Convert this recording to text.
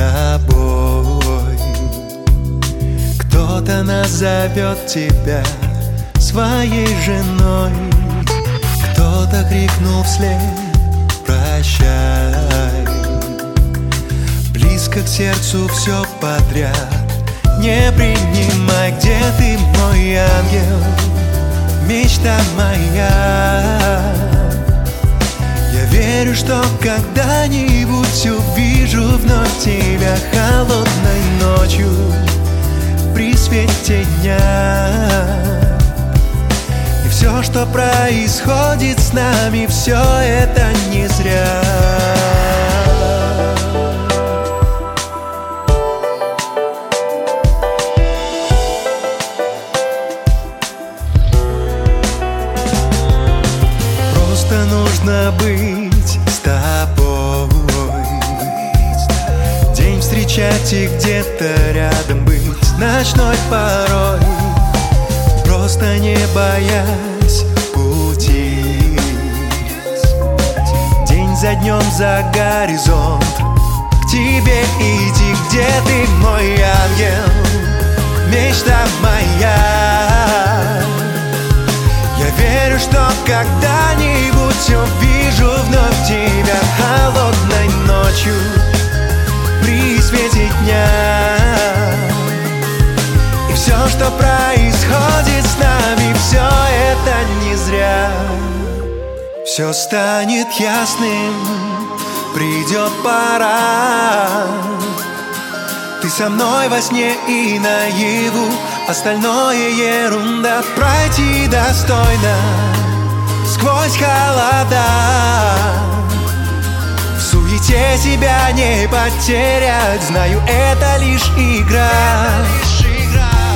тобой. Кто-то назовет тебя своей женой, кто-то крикнул вслед «Прощай». Близко к сердцу все подряд не принимай. Где ты, мой ангел, мечта моя? Я верю, что когда-нибудь увижу вновь тебя холодной ночью при свете дня. И все, что происходит с нами, все это не зря. Просто нужно быть с тобой, день встречать и где-то рядом быть ночной порой, просто не боясь пути. День за днем за горизонт к тебе иди. Где ты, мой ангел, мечта моя? Я верю, что когда-нибудь увижу вновь тебя холодной ночью при свете дня. И все, что происходит с нами, все это не зря. Все станет ясным, придет пора. Ты со мной во сне и наяву, остальное ерунда. Пройти достойно сквозь холода, в суете себя не потерять. Знаю, это лишь игра.